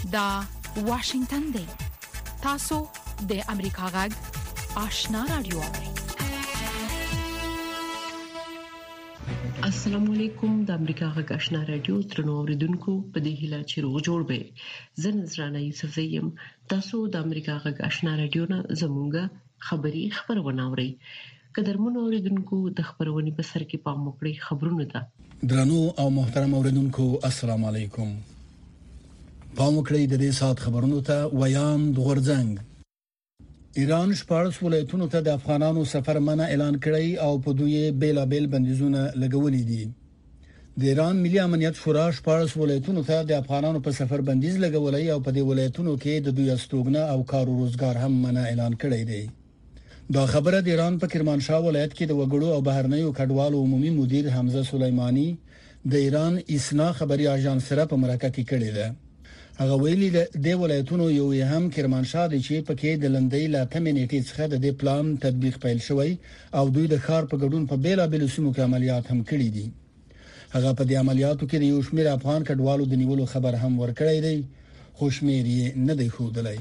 دا واشنگتن دی. تاسو د امریکا غږ آشنا رادیو. السلام علیکم. د امریکا غږ آشنا رادیو ترنو اوریدونکو په دې هیله چې روغ جوړ به. زه نذرانه یوسف زیم. تاسو د امریکا غږ آشنا رادیو نه زموږه خبری خبرونه اورئ. قدرمنو اوریدونکو د خبرونې په سر کې پام وکړئ. خبرونه ده درنو او محترم اوریدونکو السلام علیکم. پام وکړئ د دې سات خبرونو ته. ویان د غورځنګ ایران شپږ ولایتونو ته د افغانانو سفر منع اعلان کړی او په دوی بیلابل بندیزونه لګولې دي. د ایران ملي امنیت شورا شپږ ولایتونو ته د افغانانو په سفر بندیز لګولې او په دې ولایتونو کې د دوی استوګنه او کار او روزګار هم منع اعلان کړی دی. دا خبره د ایران په کرمانشاه ولایت کې د وګړو او بهرنیو کډوالو عمومي مدیر حمزه سلیمانی د ایران اسنا خبري اژانس سره په مرکه کې کړې ده. هغه ویلي د ولایتونو یو هم کرمانشاه د چې پکې د لندۍ لا تمنېټي څخه د پلان تطبیق پیل شوی او دوی د ښار په ګډون په بیلابل سیمو کې عملیات هم کړي دي. هغه په دې عملیاتو کې د یو شمېر افغان کډوالو د نیولو خبر هم ورکړی دی، خو شمېر یې نه دی ښودلی.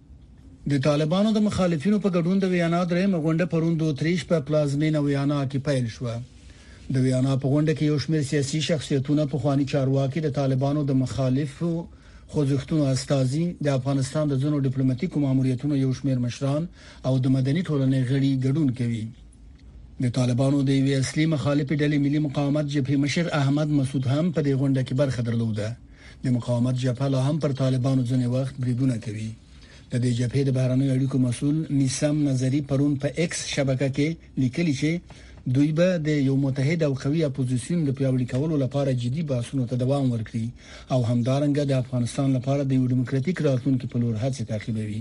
د طالبانو د مخالفینو په ګډون د ویانا درې مغونډه پرون 2 په پلازمینه ویانا کې پیل شو. د ویانا په غونډه کې یو شمېر سیاسي شخصیتونه په خواني چارواکي د طالبانو د مخالفو خوځښتونو استازي د افغانستان د ځینو ډیپلوماټیکو ماموریتونو یو شمېر مشران او د مدني ټولنې غړي ګډون کوي. د طالبانو د وی اصلي مخالفې ډلې ملي مقاومت جبهه مشر احمد مسعود هم په دې غونډه کې برخه درلوده. د مقاومت جبهه لا هم پر طالبانو ځنې وخت بریدونه کوي. د دې جبهې د بهرنیو اړیکو مسؤل نیسم نظری پرون په ایکس شبکه کې لیکلی چې دوی به د یو متحد او قوي اپوزیسیون د پیاوړي کولو لپاره جدي بحثونو ته دوام ورکړي او همدارنګه د افغانستان لپاره د یو دیموکراتیک راتلونکي په لور هڅې تعقیبوي.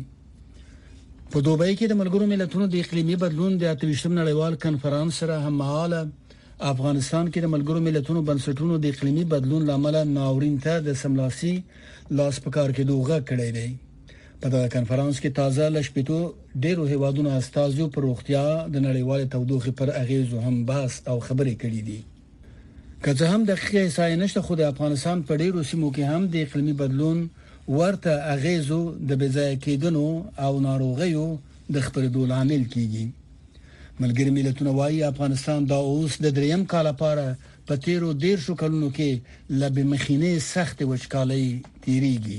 په دوبۍ کې د ملګرو ملتونو د اقلیمي بدلون د 28م نړیوال کنفرانس سره هممهاله افغانستان کې د ملګرو ملتونو بنسټونو د اقلیمي بدلون لامل ناورین ته د سملاسي لاس پکار کې دوغه کړی دی. په دا کنفرانس کې تازه لشپېتو ډېرو هیوادونو استازو پر روغتیا د نړیوال تودوخې پر اغیزو هم بحث او خبرې کړې دي. که څه هم دقیقه احصایه نشته، خو د افغانستان په ډېرو سیمو کې هم د اقلیمي بدلون ورته اغیزو د بځای کېدنو او ناروغیو د خپرېدو لامل کیږي. ملګری ملتونه وايي افغانستان دا اوس د دریم کال لپاره په تیرو 10 کلونو کې لبه مخینه سخت وچکالۍ تیریږي.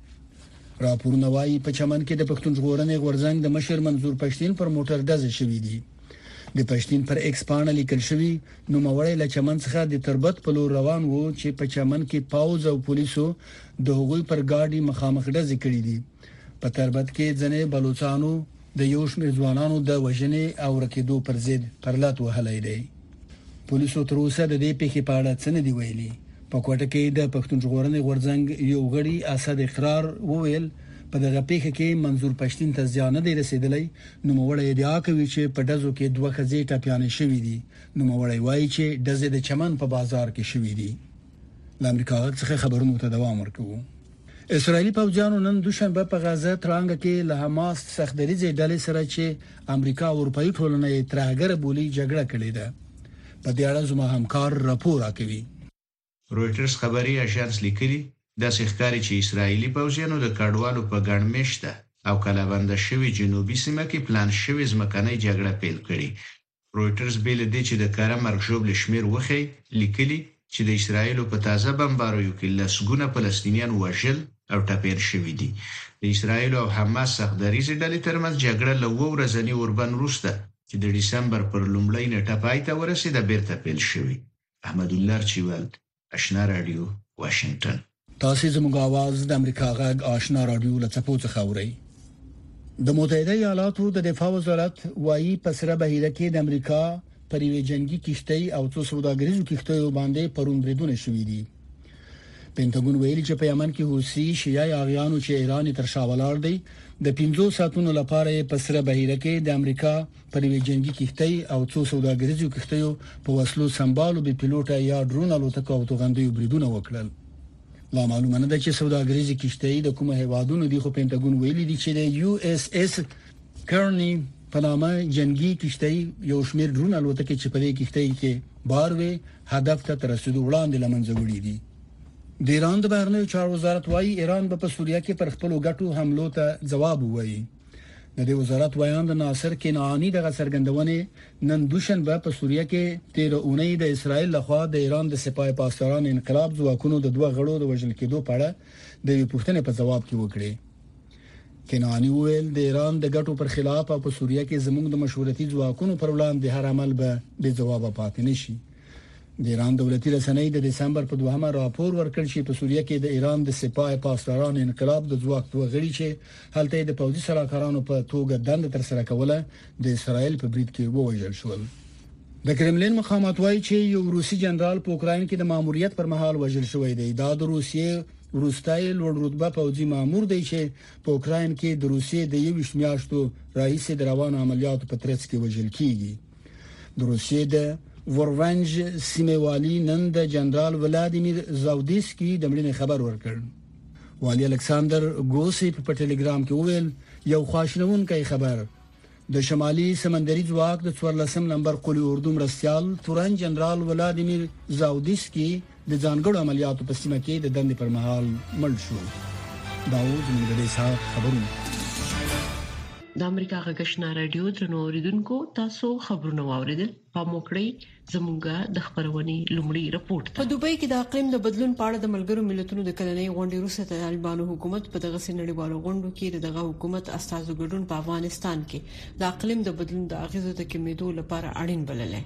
راپورونه وايي په چمن کې د پښتون ژغورنې غورځنګ د مشر منظور پښتين پر موټر ډزې شوې دي. د پښتين پر ایکس پاڼه لیکل شوی نو موري له چمن څخه د تربت په لور روان وو چې په چمن کې پاوز او پولیسو د هغوی پر گاډي مخامخ ډزې کړې دي. په تربت کې ځنې بلوچستانو د یو شمېر ځوانانو د وژنې او رکیدو پر ضد پرلط وهلې دي. پولیسو تر اوسه د دې پیښې په اړه څه نه دی ویلي. په کوټه کې د پښتون ژغورنې غورځنګ یو غړي اسد اقرار وویل په دغه پیښه کې منظور پښتين ته ځان نه دی رسیدلی. نو موړی ادعا کوي چې په دزو کې 2 خزې ټاپیانې شوې دي. نو موړی وایي چې دزې د چمن په بازار کې شوې دي. د امریکا څخه خبرونو ته دوام ورکوي. اسرایلی پوځیانو نن دوشنبه په غزه ترانګ کې له حماس سختدریزې ډلې سره چې امریکا او اروپאי ټولنه یې ترهګر بولی جګړه کړې ده. په دې اړه زموږ همکار راپور راکوي. رويټرز خبري اژانس لیکلي د ښکاری چې اسرایلی پوځیانو د کډوالو په ګڼمشته او کلهبند شوی جنوبي سیمه کې پلان شوی ځمکنۍ جګړه پیل کړي. رويټرز بیل دي چې د کارا مرغجوب لشمیر وخی لیکلي چې د اسرایلو په تازه بمباریو کې لسګونه فلسطینیان وژل او ټپیر شوی دي. د اسرایل او حماس سختدریزې ډلې ترمنځ جګړه له ورځنی اوربن وروسته چې د دسمبر پر لومړۍ نیټه پای ته ورسېده بیرته پیل شوی. احمد الله چوال، آشنا رادیو، واشنگتن. تاسو زموږ आवाज د امریکا غږ آشنا رادیو لڅپو څخه اورئ. د متحده ایالاتو د دفاع وزارت وايي په سره بهیره کې د امریکا پر یوه جنگي کشتۍ او څو سوداګریزو کشتیو باندې پرون بریدونه شوې دي. پینټاګون ویلي چې په یمن کې حوثي شیعه یاغیانو چې ایران تر شا ولاړ دی د 15 ساعتونو لپاره په سره بهیره کې د امریکا پر یوه جنگي کشتۍ او څو سوداګریزو کشتیو په وسلو سمبالو به پیلوټه یا ډرون الوتکو او توغندیو بریدونه وکړل. لا معلومه نه ده چې سوداګریزي کشتۍ د کومه هیوادونو دي، خو پینټاګون ویلي دی چې د یو اس اس کرنی په نامه جنگي کشتۍ یو شمېر ډرون الوتکې چې په دې کشتۍ کې بار وي هدف ته رسیدو وړاندې لمنځه وړي دي. د ایران د بهرنیو چارو وزارت وايي ایران به په سوریه کې پر خپل غټو حملو ته جواب ووایي. د دې وزارت وایاند ناصر کنعانی د څرګندونې نن دوشنبه په سوریه کې 13 اونۍ د اسرایل لخوا د ایران د سپاه پاسداران انقلاب ځواکونو د دوه غړو د وژل کېدو په اړه د پوښتنې په جواب کې وکړي. کنعانی ویل د ایران د غټو پر خلاف او په سوریه کې زموږ د مشورتي ځواکونو پر وړاندې هر عمل به بې جواب پاتې نشي. د ایران دولتي رسنۍ د دسمبر په 2مه راپور ورکړ چې په سوریه کې د ایران د سپاه پاسداران انقلاب د ځواک دوه غړي چې هلته د پوځي سلاکارانو په توګه دند تر سره کوله د اسرایل په برید کې ووژل شول. د کرملین مخامات وایي چې یو روسي جنرال په اوکرين کې د ماموریت پر مهال وژل شوی دی. دا د روسیې وروستای لوړ رتبه پوځي مامور دی چې په اوکرين کې د روسیې د 21 میاشتو رئیس د روانو عملیاتو په ترڅ کې وژل کیږي. د روسیې د ورونج سیمه والی نن د جنرال ولادیمیر زاودیسکی د مړینې خبر ورکړ. والی الکساندر ګوسیپ په ټلګرام کې وویل یو خواشینونکی خبر. د شمالي سمندري ځواک د 14 نمبر قولی اردو مرستيال تورن جنرال ولادیمیر زاودیسکی د ځانګړو عملیاتو په سیمه کې د دندې پر مهال مړ شو. داوود مګدې صاحب خبرونه. د امریکا غږشنا رادیو درنو اوریدونکو تاسو خبرونه واوریدل. په موکړی زموږه د خبرونې لومړی رپورت. په دوبۍ کې د اقلیم د بدلون په اړه د ملګرو ملتونو د کلنۍ غونډې وروسته طالبانو حکومت په دغه سنړیوالو غونډو کې دغه حکومت استازو ګډون په افغانستان کې د اقلیم د بدلون د اغیزو د کمیدو لپاره اړین بلل.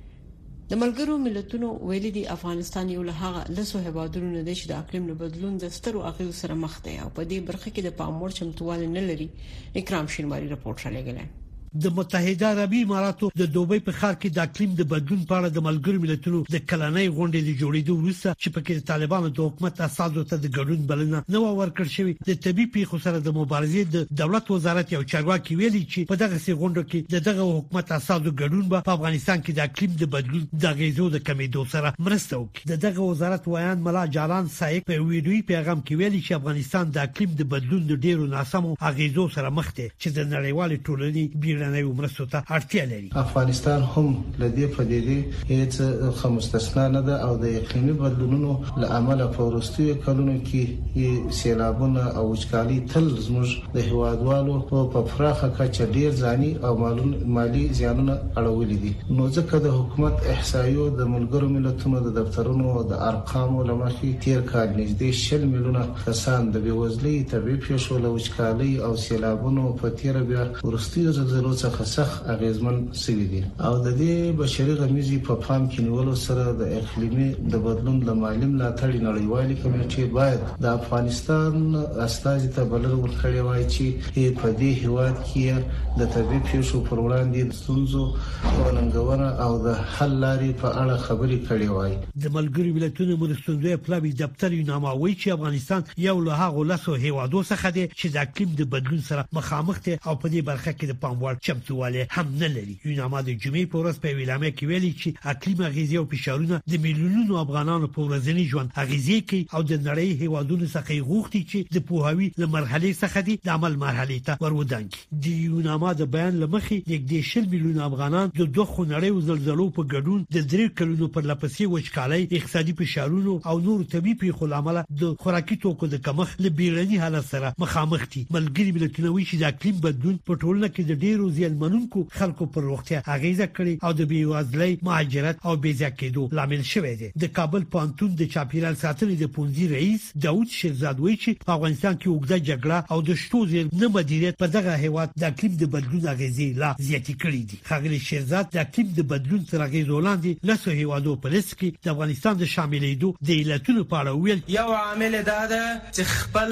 د ملګرو ملتونو ویلي دي افغانستان یو له هغه لسو هیوادونو نه دی چې د اقلیم د بدلون د سترو اغیزو سره مخ دی او په دې برخه کې د پاموړ چمتووالي نه لري. اکرام شینواری رپورټ را لګلای. د متحده عربی اماراتو د دوبۍ په ښار کې د اقلیم د بدلون په اړه د ملګرو ملتونو د کلنۍ غونډې د جوړېدو وروسته چې پکې د طالبانو د حکومت اساسو ته د ګډون بلنه نه ورکړل شوې. د طبي پیښو سره د مبارزې د دولت وزارت یو چارواکي ویلي چې په دغه غونډه کې دغه حکومت اساسو ګډون به په افغانستان کې د اقلیم د بدلون د غیزو د کمیدو سره مرسته وکړي. دغه وزارت وایان ملا جالان سایق په ویډیوي پیغام کې ویلي چې افغانستان د اقلیم د بدلون د ډیرو ناسمو غیزو سره مخ دی چې د نړیوال ټولنې بیرنۍ مرستو ته اړتیا لري. افغانستان هم لدې پدیدې هیڅ مستثنا نه ده او د اقلیمي بدلونونو له امله په وروستیو کلونو کې سیلابونه او وچکالي تل زموږ د هیوادوالو په پراخه کچه ډیر ځاني او مالی زیانونه اړولې دي. نو ځکه د حکومت احصایو د ملګرو ملتونو د دفترونو د ارقامو لمخې تیر کال نږدې 10 میلیونه کسان د بېوزلۍ طبي پیښو له وچکالي او سیلابونو په تیر بیا وروستیو زلزلو څخه سخت اغیزمن شوي دي او د دې بشري غمیزې په پام کې نیولو سره د اقلیمي د بدلون لامل ملاتړ نړیوالې کمیټې باید د افغانستان استازي ته بلنه ورکړي وای چې په دې هیواد کې د طبي پیښو پر وړاندې ستونزو وننګونه او د حل لارې په اړه خبرې کړي وای. د ملګرو ملتونو مرستندوی پلاوی دفتر یو نامه چې افغانستان یو له هغو لاسو هیوادو څخه دی چې د اقلیم د بدلون سره مخامخ دي او په دې برخه کې د پاموړ چمتووالی هم نه لري. یو نامه د جمعې په ورځ په ویلامه کې ویلي چې اقلیم اغیزې او فشارونه د میلیونونو افغانانو په ورځني ژوند اغیزې کوي او د نړۍ هیوادونو څخه غوښتي چې د پوهاوی له مرحلې څخه د عمل مرحلې ته ورودانګي. د یو نامه د بیان لمخې نږدې 10 میلیون افغانان د دوه خنړیو زلزلو په ګډون د 3 کلونو پر لپسې وچکالۍ اقتصادي فشارونو او نور طبي پیښو لامل د خوراکي توکو د کمښت له بیرني حالت سره مخامخ دي. ملګري ملتونه وایي چې د اقلیم بدلون په ټولنه کې د ډیرو زیانمنونکو خلکو پر روغتیا اغیزه کړې او د بیوزلۍ مهاجرت او بیځا کېدو لامل شوی دی. د کابل پانتون د چاپیرال ساتنې د پونځي رئیس داوود شیرزاد وایي چې په افغانستان کې وګړه جګړه او د شتو نه مدیریت په دغه هیواد د اقلیم د بدلون اغیزې لا زیاتې کړې دي. خغلی شیرزاد د اقلیم د بدلون تر اغیز وړاندې لسو هیوادو په لیست کې د افغانستان د شاملېدو د علتونو په اړه ویل. یو عامل دا ده چې خپل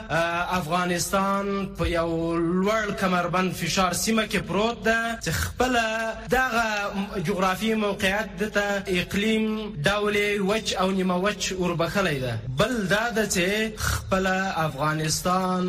افغانستان په یو لوړ کمربند فشار سیمه کې پروت ده چې خپل دغه جغرافي موقعیت د اقلیم دولي وچ او نیمه وچ وربخلې ده. بل دا ده چې خپل افغانستان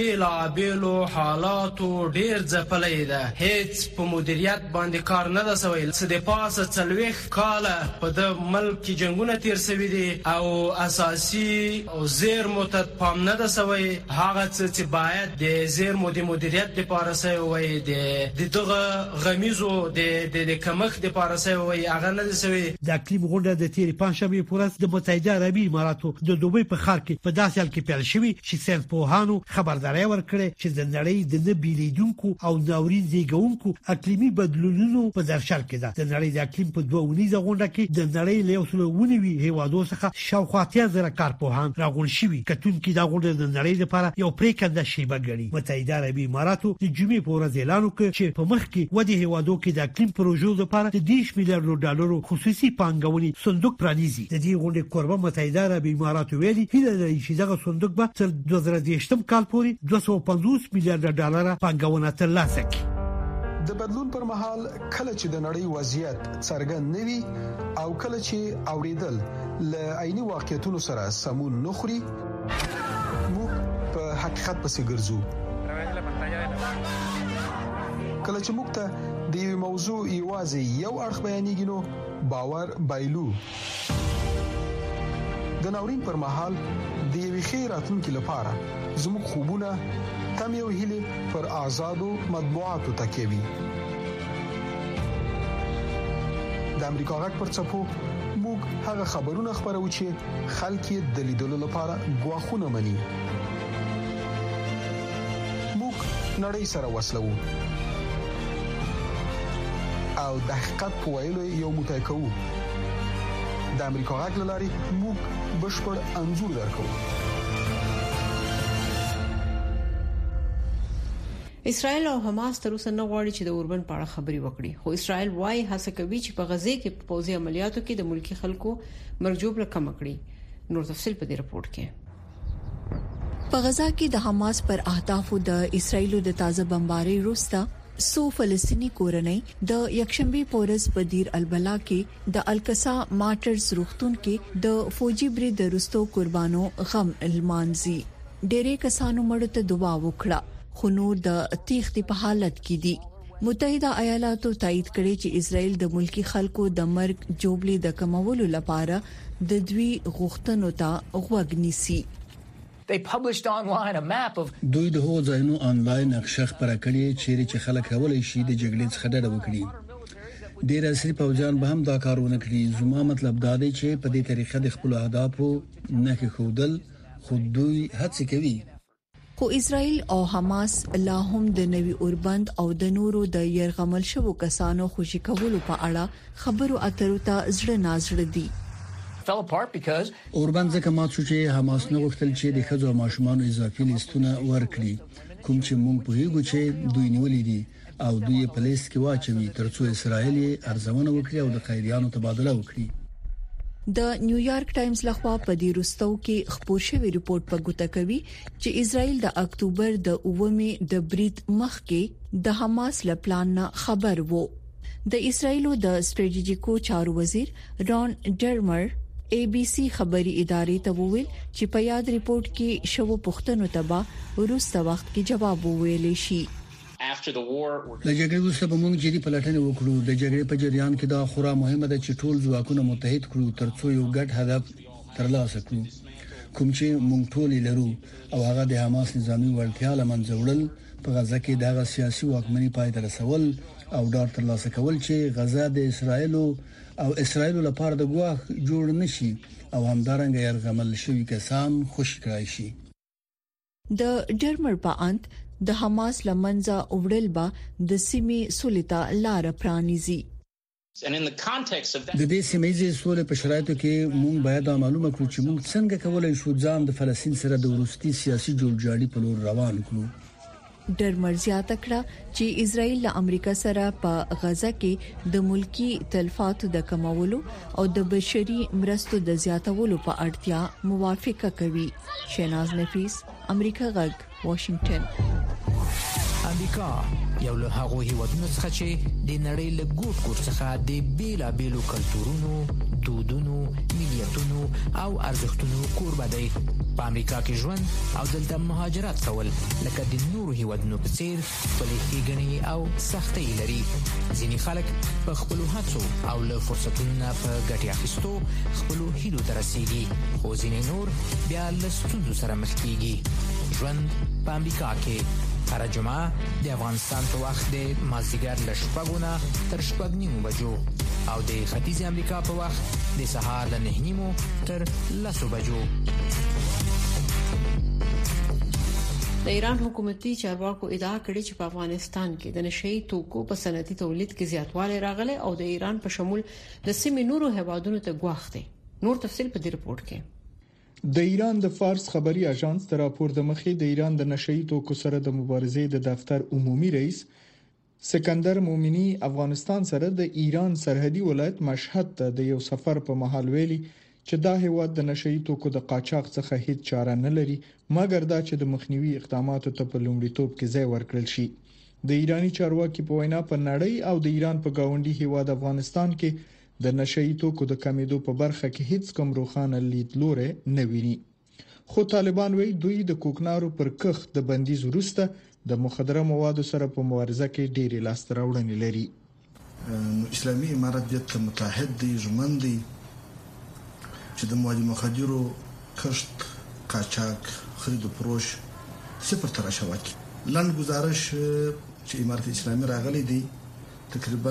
بیلو حالاتو ډیر ځپلې ده. هیڅ په مدیریت باندې کار نه ده سوی. څه د پاسه 40 کاله په د ملک کې جنگونه تیر شوي دي او اساسي او زیرمو ته پام نه ده سوی. هغه چې باید د زیرمو د مدیریت لپاره سوی وي د چې دغه غمیزو د کمخ د پارسه وي هغه نه سوي. د اقلیم غونډه د تیر پنځمې پورس د متحده عربي اماراتو د دوبۍ په ښار کې په داسې حال کې پیل شوی چې ساينس پوهانو خبرداري ورکړه چې د نړۍ د نبیلیدونکو او ناورین زیږونکو اقلیمي بدلونونو په درشل کې ده. د نړۍ د اقلیم په 2 ونیزه غونډه کې د نړۍ له 190 هیوادو څخه شاوخوا 10,000 کارپوهان راغون شوي. کتون کې دا غونډه د نړۍ لپاره یو پریکنده شیبه ګڼي. متحده عربي اماراتو د جمعې په ورځ اعلان وکړ چې په مخ کې ودی هیوادو کې د اقلیم پروژو لپاره د 10 میلیارډ ډالرو خصوصي پانګونې صندوق پرانیزي. د دې غونډې کوربه متحده عربي اماراتو ویلي هیله لري چې دغه صندوق به تر 2030 کال پورې 250 میلیارډ ډالر پانګونه ترلاسه کړي. د بدلون پر مهال کله چې د نړۍ وضعیت څرګند نوي او کله چې اوریدل ل عیني واقعیتونو سره سمون نخري موږ په حقیقت پسې ګرځو. کله چې موږ ته د یو موضوع یوازې یو اړخ بیانېږي نو باور بایلو. د ناورین پر مهال د یوې ښې راتلونکي لپاره زموږ خوبونه تم یو هیله پر آزادو مطبوعاتو تکیوي. د امریکا غږ پر څپو موږ هغه خبرونه خبرو چې خلک یې د لیدلو لپاره غواخونه مني. موږ نړۍ سره وصلو او د حقیقت په ویلو یو متای کوو. د امریکا غږ لاري موږ بشپړ انځور درکو. اسرائیل او حماس تر اوسه نه غواړي چې د اوربند په اړه خبري وکړي، خو اسرائیل وايي هڅه کوي چې په غزه کې په پوځي عملیاتو کې د ملکی خلکو مرجوب کم کړي. نور تفصيل په دې رپورت کې. په غزه کې د حماس پر اهدافو د اسرائیلو د تازه بمبارۍ وروسته سو فلسطینی کورنۍ د یکشنبه پورز په دیر البلا کې د القصا مارټرز روغتون کې د فوجي برید درستو قربانو غم المانزي. ډېرې کسانو مړ ته دعا وکړه خو نور د تیښتې په حالت کې دي. متحده ایالاتو تایید کړی چې اسرائیل د ملکی خلکو د مرګ جوړلې د کمولو لپاره د دوی غوښتنو ته غوږ نیسي. دوی د هو ځایونو انلاین نقشه خبره کړې چې خلک کولای شي د جګړې څخه ډډه وکړي. ډیر عصري پوجان به هم دا کارونه کړی. زما مطلب دا دی چې په دې طریقه د خپل اهدافو نه کې خودل خود دوی هڅه کوي. خو اسرائیل او حماس لا هم د نوي اوربند او د نورو د يرغمل شوو کسانو خوشی کولو په اړه خبرو اترو ته زړه نازړه دي. اوربند ځکه مات شو چې حماس نه غوښتل چې د خځو او ماشومان اضافي لیستونه ورکړي، کوم چې موږ په هیڅ چې دوی نیولې دي او دوی په لیست کې واچوي ترڅو اسرائیل ارزونه وکړي او د قیدیانو تبادله وکړي. د نیویارک ټایمز لخوا په دې وروستو کې خبر شوی ریپورت په ګوته کوي چې اسرائیل د اکتوبر د 9 د برید مخ کې د حماس له پلان نه خبر وو. د اسرائیلو د سټریټیجیکو چارو وزیر رون ډرمر ABC خبري ادارې ته وویل چې په یاد ریپورت کې شوو پوښتنو ته به وروسته وخت کې جواب وویل شي. د جګړې وروسته به موږ جدي پلټنه وکړو. د جګړې په جریان کې دا خورا مهمه ده چې ټول ځواکونه متحد کړو ترڅو یو ګډ هدف ترلاسه کړو، کوم چې موږ ټول لرو، او هغه د حماس نظامی وړتیا لمنځه وړل، په غزه کې د سیاسي واکمنۍ پای ته رسول او ډار ترلاسه کول چې غزه د اسرائیل لپاره د ګواښ جوړ نشي او همدارنګه يرغمل شوی کسان خوشی کړای شي. د ډرمر په اند د حماس لمنځه وړل به د سیمې سولتا لار پرانیزي. د دې سیمې سولې په شرایطو کې موږ باید معلومه کړو چې موږ څنګه کولای شو ځان د فلسطین سره د ورستي سیاسي جوړجاړي په لور روان کړو. ډرمر زیاته کړه چې اسرائیل له امریکا سره په غزه کې د ملکی تلفاتو د کمولو او د بشري مرستو د زیاتولو په اړتیا موافقه کوي. شیناز نفیس، امریکا غږ، واشنگټن. امریکا یو له هغه هیوادونو څخه چې د نړۍ له ګوټ څخه د بیلابیلو کلتورونو، دودونو، ملیتونو او ارزښتونو کوربه دی. په امریکا کې ژوند او دلته مهاجرت کول لکه د نورو هیوادونو په څیر خپلې ښېګڼې او سختۍ لري. ځینې خلک په خپلو هڅو او له فرصتونو په ګټې اخیستو خپلو هیلو ته رسیږي، خو ځینې نور بیا له ستونزو سره مخ کیږي. ژوند په امریکا کې هر جمعه د افغانستان په وخت د مازدیګر له 6:00 تر 6:30 بجو او د ختیځ امریکا په وخت د سهار له 9:30 تر 10:00 بجو. د ایران حکومتي چارواکو ادعا کړې چې په افغانستان کې د نشئی توکو په صنعتي تولید کې زیاتوالی راغلی او د ایران په شمول د سیمې نورو هیوادونو ته ګواښ دی. نور تفصیل په دې رپورت کې. د ایران د فارس خبري اژانس د راپور د مخې د ایران د نشئی توکو سره د مبارزې د دفتر عمومي رئیس سکندر مومنی افغانستان سره د ایران سرحدي ولایت مشهد ته د یو سفر په مهال ویلي چې دا هیواد د نشئی توکو د قاچاق څخه هیڅ چاره نه لري مګر دا چې د مخنیوي اقداماتو ته په لومړیتوب کې ځای ورکړل شي. د ایرانی چارواکي په وینا په نړۍ او د ایران په گاونډي هیواد افغانستان کې د نشئی توکو د کمیدو په برخه کې هیڅ کوم روښانه لیدلوری نه ویني. خو طالبان وایي دوی د کوکنارو پر کښت د بندیز وروسته د مخدره موادو سره په مبارزه کې ډېری لاسته راوړنې لري. اسلامي امارت د متحد دی ژمن دی چې د مواد مخدرو کښت قاچاق خرید او فروش صفر تر شوکي. لاند گزارش چې امارت اسلامي راغلي دی تقریبا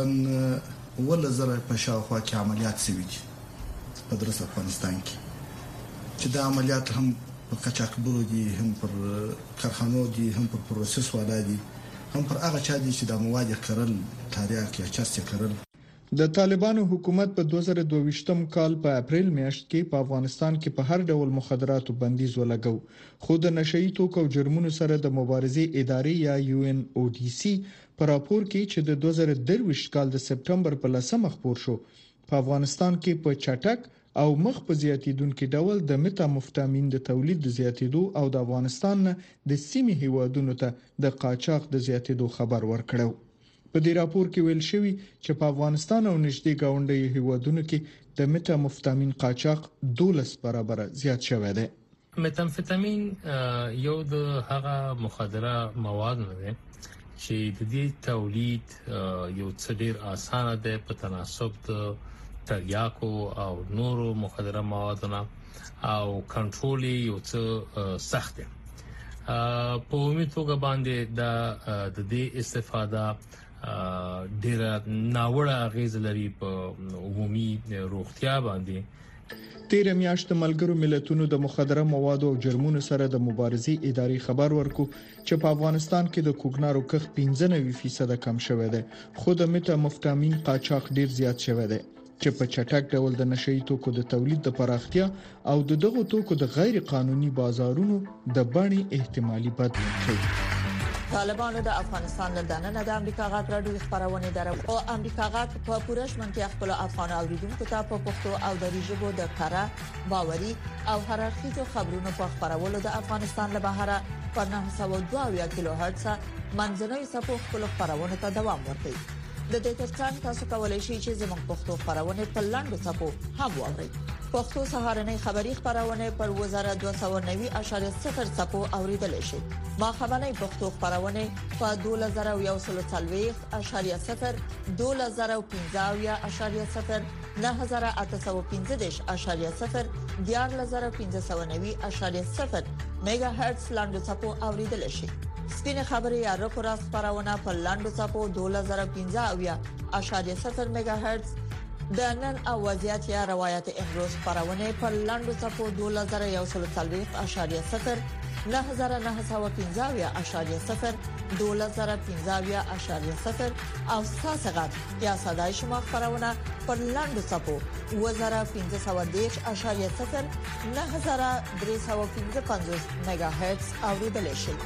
ولا زره په شاوخوا کې عملیات شوي دي په درس افغانستان کې چې دا عملیات هم په قاچاق برو دي هم پر کارخانو دي هم پر پروسس والا دي هم پر هغه چا دي چې د مواد کرل تاریخ یا چاسته کرل. د طالبانو حکومت په 2022م کال په اپریل میاشت کې په افغانستان کې په هر ډول مخدراتو بندیز ولګاو خو د نشئی توکو او جرمونو سره د مبارزې ادارې یا UNODC په راپور کې چې د 2023 کال د سپټمبر په 10 خبر شو په افغانستان کې په چټک او مخ په زیاتیدونکو ډول د میتامفیتامین د تولید د زیاتیدو او د افغانستان د سیمې هیوادونو ته د قاچاق د زیاتیدو خبر ورکړو. په دې راپور کې ویل شوی چې په افغانستان او نږدې گاونډي هیوادونو کې د میتامفیتامین قاچاق 12 برابر زیات شوی دی. میتامفیتامین یو د هغه مخدره مواد نه دی چې د دې تولید یو څه ډیر اسانه دی په تناسب د تریاکو او نورو مخدره موادونو او کنټرول یو څه سخت دی. په عمومي توګه باندې د دې استفاده ډیر ناوړه اغیز لري په عمومي روغتیا باندې. تیر میاشت ملګرو ملتونو د مخدره موادو او جرمونو سره د مبارزې ادارې خبر ورکو چې په افغانستان کې د کوکنارو کښت 15% کم شوی دی خو د میتامفیتامین قاچاق ډیر زیات شوی دی چې په چټک ډول د نشئی توکو د تولید د پراختیا او دغه توکو د غیر قانوني بازارونو د بڼې احتمالي بدلون کوي. طالبانو د افغانستان له دننه د امریکا غاټ راډیو خبرونه درو او امریکا غاټ په پوره شمنتیا خپل افغان اوریدونکو ته په پښتو او دری ژبه د کارا باوري او هررخیزو خبرونو په خبرولو د افغانستان له بهره په 902 کیلو هرتز منځنوي صفو خپل خبرونه ته دوام ورکوي. د دې ترڅنګ تاسو کولای شئ چې زموږ پښتو خبرونه په لاندو صفو هم واورئ. پښتو سهارنۍ خبری خبرونه پر 1290.0 صفو اوریدل شي. ما خبرنۍ پښتو خبرونه په 2040.0 2015.0 9815.0 14590.0 میگا هرتز لاندو صفو اوریدل شي. سپینه خبري یا راپورا خبرونه په لاندو صفو 2015.0 میگا هرتز د نن او وضعیت یا روایت امروز خبرونه په لاندو صفو 2140.0 9915.0 2015.0 او ساسغت یا صداي شما خبرونه په لاندو صفو 1510.0 9350 میگا هرتز اوریدل شي.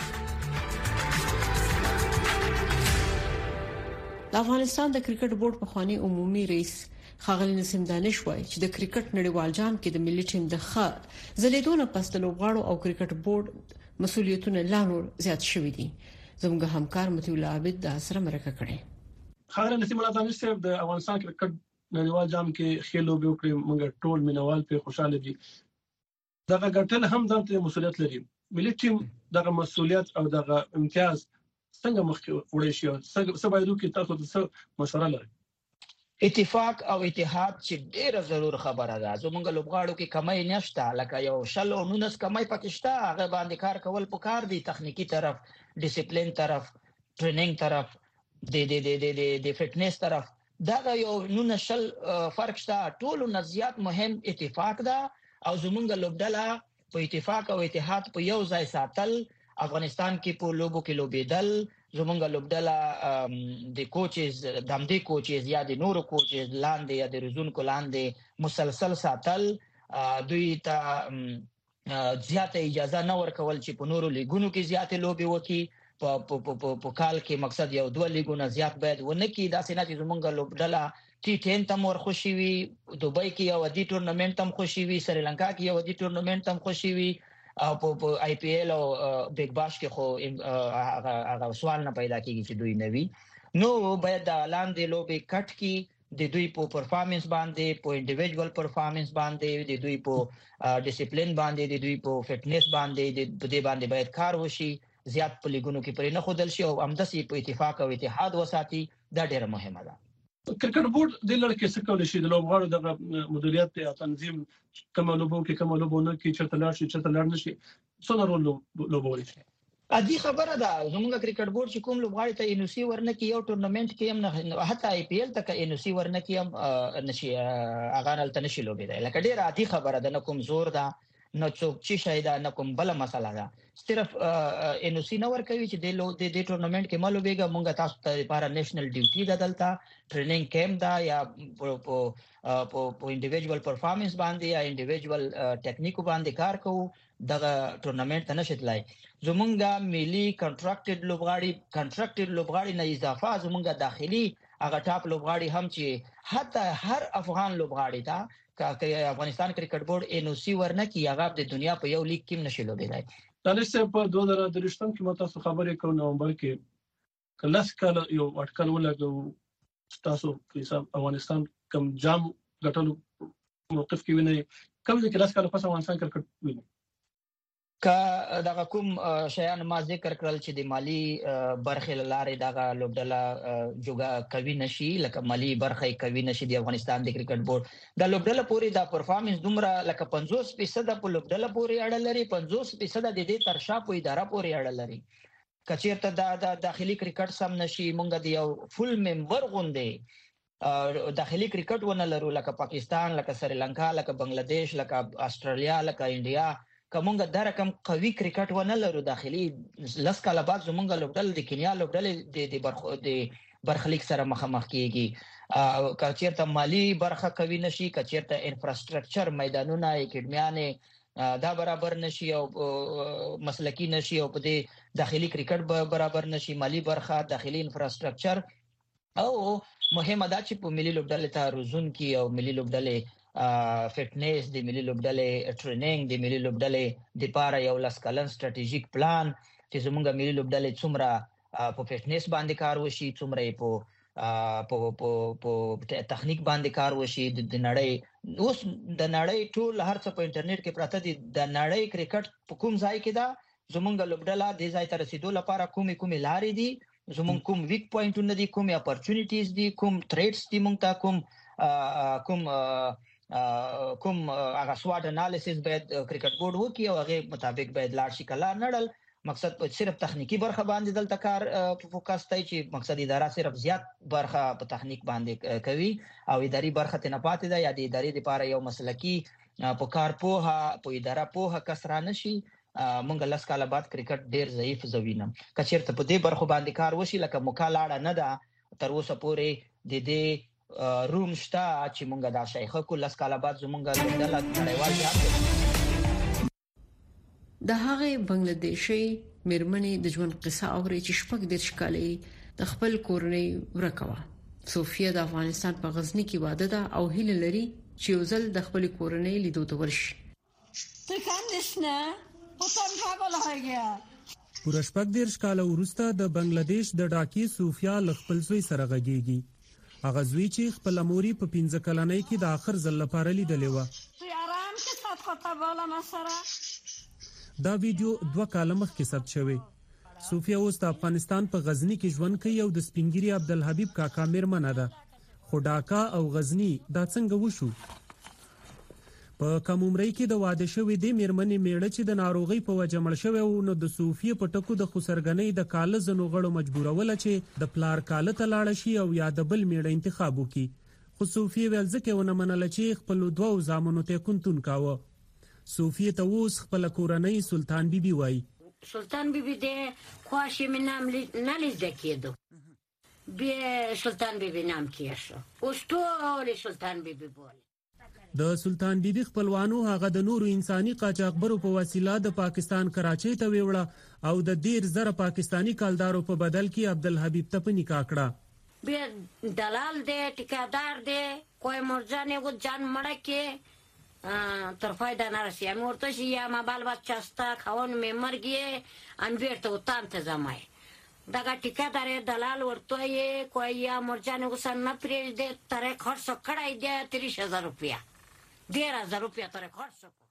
د افغانستان د کرکټ بورډ په خواني عمومي رئیس ښاغلي نسیم دانش وایي چې د کرکټ نړیوال جام کې د ملي ټیم د زلیدونه پس د لوبغاړو او کرکټ بورډ مسولیتونه لا نور زیات شوي دي. زموږ همکار متي الله عابد د سره مرکه کړي. ښاغلي نسیم الله دانش صاحب د افغانستان کرکټ نړیوال جام کې خېلو به وکړي موږ ټول مینوال په خوشاله دي. دغه ګټل هم ځانته مسولیت لري. ملي ټیم دغه مسولیت او دغه امتیاز څنګه مخکې وړي شي څنګه باید وکړي تاسو د مشوره لري؟ اتفاق او اتحاد چې ډیره ضرور خبره ده. زمونږ لوبغاړو کې کمای نشته، لکه یو شل او 19 کمای پکشته، هغه باندې کار کول پکار دي. تخنیکی طرف، ډیسپلین طرف، ټریننګ طرف، د فټنس طرف، دا یو 19 فرق شته. ټول نه زیات مهم اتفاق ده او زمونږ لوبډله په اتفاق او اتحاد په یو ځای ساتل. افغانستان کې په لوبو کې لوبېدل، زمونږ لوبډله د کوچز، د همدې کوچز یا د نورو کوچز لاندې یا د روزونکو لاندې مسلسل ساتل. دوی ته زیاته اجازه نه ورکول چې په نورو لیګونو کې زیاتې لوبې وکړي. په کال کې مقصد یو 2 لیګونه زیات باید ونه کړي. داسې نه چې زمونږ لوبډله T10 تم ورخوشي وي، دوبۍ کې یو ادي ټورنمنت تم خوشي وي، سریلانکا کې یو ادي ټورنمنت تم خوشي وي، او په IPL او بیگ باش کې خو هغه سوال نه پیدا کیږي چې دوی نوي. نو باید د لاندې لوبې کټ کی، د دوی په پرفارمنس باندې، په انډیویډوال پرفارمنس باندې، د دوی په ډیسپلین باندې، د دوی په فټنس باندې، د دې باندې باید کار وشي. زیات په لیګونو کې پرې نه خودل شي او همداسې په اتفاق او اتحاد وساتي. دا ډیره مهمه ده. کرکټ بورډ د لړ کې څه کول شي د لوبغاړو د مدیریت او تنظیم، کوم لوبو کې کوم لوبو نه کې چرته لاړ شي چرته لاړ نشي، څونه رول لوبول شي. ادي خبره ده. زموږ کرکټ بورډ چې کوم لوبغاړي ته NOC ورنه کې یو ټورنمنت کې هم نه، حتی IPL ته NOC ورنه کې هم نشي، هغه نلته نشي لوبېدای. لکه ډیره عادي خبره ده، نه کوم زور ده، نه څوک چې شي دا، نه کوم بل مسله ده. صرف NOC نه ورکوي چې د ټورنمنت کې مالوبېګا. مونږ تاسو ته لپاره نېشنل ډیوټي ده، دلته ټریننګ کیمپ ده، یا په انډیویډوال پرفارمنس باندې یا انډیویډوال ټیکنیکو باندې کار کوو. دغه ټورنمنت ته نشي تلای. زمونږ ملي کنټراکټډ لوبغاړي نه اضافه زمونږ داخلي هغه ټاپ لوبغاړي هم چې حتی هر افغان لوبغاړي ته افغانستان کرکټ بورډ NOC ورنه کی، هغه د دنیا په یو لیګ کې نشي لوبېدای. دانش صاحب په 2023 کې مو تاسو خبرې کوو نومبر کې کلاس کال یو اټکل ولګو تاسو په حساب افغانستان کم جام غټلو موقف کې ویني، کوم ځکه کلاس کال په افغانستان کرکټ ویني که دغه کوم شیان ما ذکر کړل چې د مالی برخې لارې دغه لوبډله جوګه کوي نشي، لکه مالی برخې کوي نشي د افغانستان د کرکټ بورډ د لوبډله پورې د پرفارمنس دومره لکه 50% په لوبډله پورې اړه لري، 50% د دې ترشا په اداره پورې اړه لري. کچیرته د داخلي کرکټ سم نشي، مونږ د یو فل ممبر غوندې داخلي کرکټ ونه لرو، لکه پاکستان، لکه سریلانکا، لکه بنگلاديش، لکه استرالیا، لکه انډیا. کومه د رقم قوي کرکټ ونه لرو داخلي. لس کاله بعد زمونږ لوبډل د کینیا لوبډل د برخلیک سره مخامخ کیږي. کچیرته مالی برخه کوي نشي، کچیرته انفراستراکچر، میدانونه، اکیډمیانه دا برابر نشي او مسلکی نشي، او په دې داخلي کرکټ برابر نشي، مالی برخه، داخلي انفراستراکچر. او مهمه دا چې په ملي لوبډل ته روزون کی او ملي لوبډل فټنس، د ملي لوبډلې ټریننګ، د ملي لوبډلې د پاره یو لاس کلن ستراتیژیک پلان چې زموږ ملي لوبډلې څومره په فټنس باندې کار وشي، څومره په تخنیک باندې کار وشي. د نړۍ اوس د نړۍ ټول هر څه په انټرنیټ کې پراته دي. د نړۍ کرکټ په کوم ځای کې دا زموږ لوبډله د ځای ته رسیدو لپاره کومې لارې دي، زموږ کوم ویک پوینټونه دي، کوم اپورچونټیز دي، کوم تریټس دي، موږ ته کوم هغه سوات انالیسس باید کرکټ بورډ وکړي او هغه مطابق باید لاړ شي. کله نړل مقصد په صرف تخنیکی برخه باندې دلته کار فوکس دی چې مقصد اداره صرف زیات برخه په تخنیک باندې کوي او اداري برخه ته نه پاتې ده، یا د ادارې لپاره یو مسلکی په کار پوها په اداره پوها کسره نشي. مونږ لس کاله بعد کرکټ ډیر ضعیف زوینم. کچیرته په دې برخه باندې کار وشي، لکه مکالاړه نه ده تر اوسه پورې د دې روم شته چې مونږه دا شیخه کو لس کاله بعد زمونږه لوبډله نړیوال جام. د هغه بنگلاديشي مېرمنې د ژوند قصه اوري چې شپږ د شکالې د خپل کورنۍ ورکوه. صوفیا د افغانستان په غزنی کې واده ده او هیله لري چې یو ځل د خپل کورنۍ لیدو ته ورشي. پوره شپږ د شکاله ورسته د بنگلاديش د ډاکی صوفیا خپل زوی سره غږیږي. هغه زوی چې خپل موري په 15 کلنۍ کې د اخر ځل لپاره لیدلې و. دا ویډیو 2 کاله مخکې ثبت شوی. صوفیا اوس د افغانستان په غزنی کې ژوند کوي او د سپینګری عبدالحبیب کاکا مېرمنه ده، خو ډاکا او غزنی دا څنګه وشو؟ په کوم عمرۍ کې د واده شوې د میرمنې میړه چې د ناروغۍ په وجه مړ شوی و نو د صوفیه په ټکو د خسرګنۍ د کاله زنو غړو مجبوروله چې د پلار کاله ته لاړ شي او یا د بل میړه انتخاب وکړي، خو صوفیه ویل ځکه ونه منله چې خپل دوه زامنو ته کونتون کاوه. صوفیه ته اوس خپل کورنۍ سلطان بیبي وایي. سلطان بیبي د خواشي مې نام نه لیدل کېدو، بیا سلطان بیبي نام کېښو، اوس ټول سلطان بیبي بول. د سلطان بیبي خپلوانو هغه د نورو انساني قاچاقبرو په وسیله د پاکستان کراچۍ ته ویوړه او د 10,000 پاکستانی کالدارو په بدل کې عبدالحبیب ته په نکاح کړه. بیا دلال دی، ټیکادار دی، کوی مرجان یو جان مړه کې تر فایده نرسی. امی ورته شي یا ما بال بچه استا خوان می مرگیه ام بیرته اتام ته زمای دغه ټیکادار دلال ورته کوی یا مرجان یو سن نپریج دی تره خرڅ کړای دی 30,000 روپیا 10,000 روپیا تر خرڅ کو.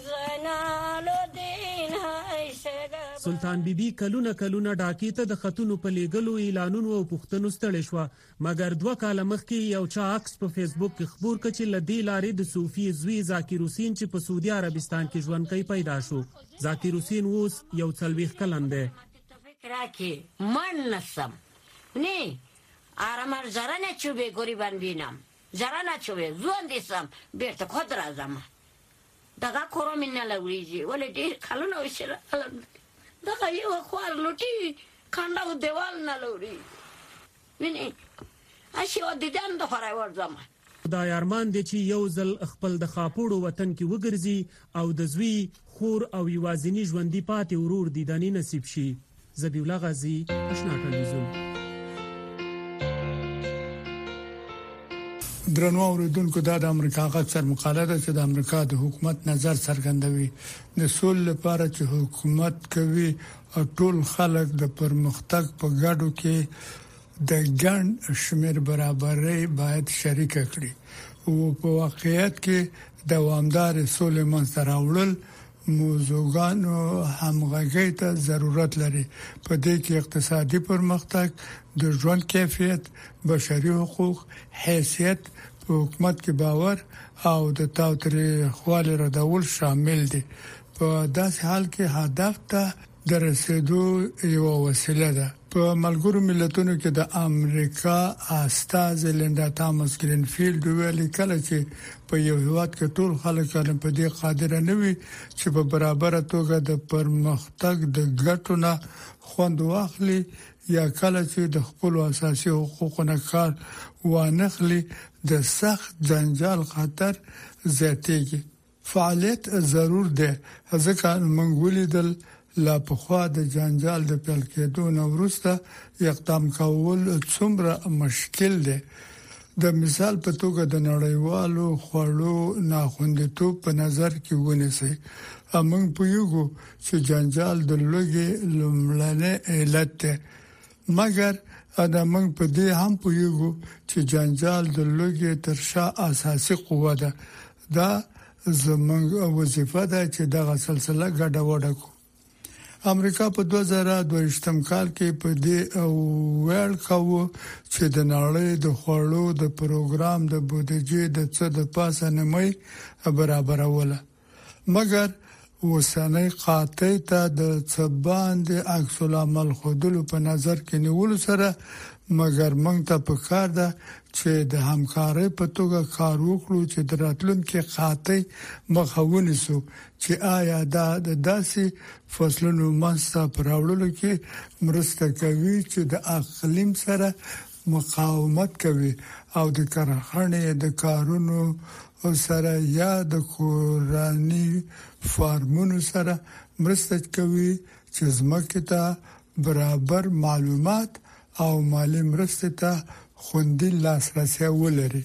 سلطان بیبي کلونه ډاکی ته د خطونو په لیږلو اعلانونو او پوښتنو ستړې شوه، مګر 2 کاله مخکې یو چا عکس په فیسبوک کې خبر کړ چې له دې لارې د صوفي زوی ذاکر حسین چې په سعودي عربستان کې ژوند کوي پیدا شو. ذاکر حسین اوس یو 40 کلن دی. فکر راکې من نسم نه آرامر زره نه چوبه گریبان بینم زره نه چوبه زون دیسم بیرته خود رازم دغه کورو من نه لوریږي ولې ډېر کلونه وشره دغه یو خوار لوټي کانډه و دیوال نه لوري ویني اشي و دیدن د فرای ورځم. دا یارمان دی چې یو ځل خپل د خاپوړو وطن کې وګرځي او د زوی خور او یوازینی ژوندۍ پاتې ورور دیدنی نصیب شي. ذبیح الله غازی، آشنا ټلویزیون. درنو اوریدونکو دا د امریکا غږ سر مقاله ده چې د امریکا د حکومت نظر څرګندوي د سول لپاره چې حکومت کوي او ټول خلک د پرمختګ په ګډو کې د ګڼ شمیر برابرۍ باید شریک کړي او په واقعیت کې دوامدار سول منځ راوړل موضوعګانو همغږۍ ته ضرورت لري. په دې کې اقتصادي پرمختګ، د ژوند کیفیت، بشري حقوق، حیثیت، په حکومت کې باور او د تاوتریخوالي ردول شامل دي. په داسې حال کې هدف ته د رسیدو یو وسیله ده. په ملګرو ملتونو کې د امریکا استاذ لیندا تامس گرینفیلد ویلي کله چې په یو هیواد کې ټول خلک په دې قادر نه وي چې په برابر توګه د پرمختګ د ګټو نه خوند واخلي یا کله چې د خپل اساسي حقوقو نه کار وانخلي د سخت جنجال خطر زیاتېږي. فعالیت ضرور ده ځکه موږ ولیدل لا په خوا د جنجال د پیل کېدو نه وروسته اقدام کول څومره مشکل دی. د مثال په توګه د نړیوالو خوړو ناخوندیتوب په نظر کې ونیسي. موږ پوهیږو چې جنجال د لوږې لومړنی علت دی، مګر دا موږ په دې هم پوهیږو چې جنجال د لوږې تر شا اساسي قوه ده. دا زموږ وظیفه ده چې دغه سلسله ګډه وډه کړو. امریکا په 2022 کال کې په دې ویل کاوه چې د نړۍ د خوړو د پروګرام د بودیجې د څه د پاسه نیمه برابروله، مګر وسنۍ قاطع ته د څباند عکس العمل خودلو په نظر کې نیول سره مګر موږ ته په کار ده چې د همکارۍ په توګه کار وکړو چې د راتلونکو قاطع مخاوني سو چې آیا دا د داسې فصلونو منځته پراوړلو کې مرسته کوي چې د اقلیم سره مقاومت کوي او د کارخانې د کارونو سره یا د کورنۍ فارمونو سره مرسته کوي چې زموږ ته برابر معلومات او مالی مرسته ته خوندي لاسرسي ولري.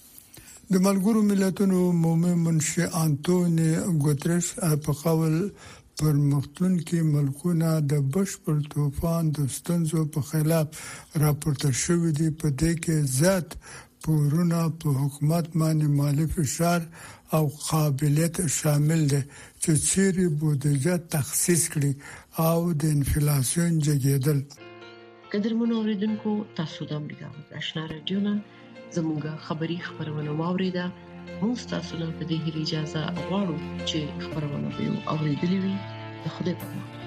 د ملګرو ملتونو عمومي منشي انټونی ګوتریش په قول پرمختلونکي ملکونه د بشپړ طوفان د ستونزو په خلاف راپورته شوې دي. په دې کې زیات پورونه په حکومت باندې مالی فشار او قابلیت شامل دي چې چیرې بودیجه تخصیص کړي او د انفلیسیون جګیدل. قدرمن اوریدونکو تاسو د امریکا غږ آشنا رادیو نه زموږه خبری خبرونه واوریده موږ تاسو ته په دې اجازه غواړو چې خبرونه به اوریدلې وي د خدای په امان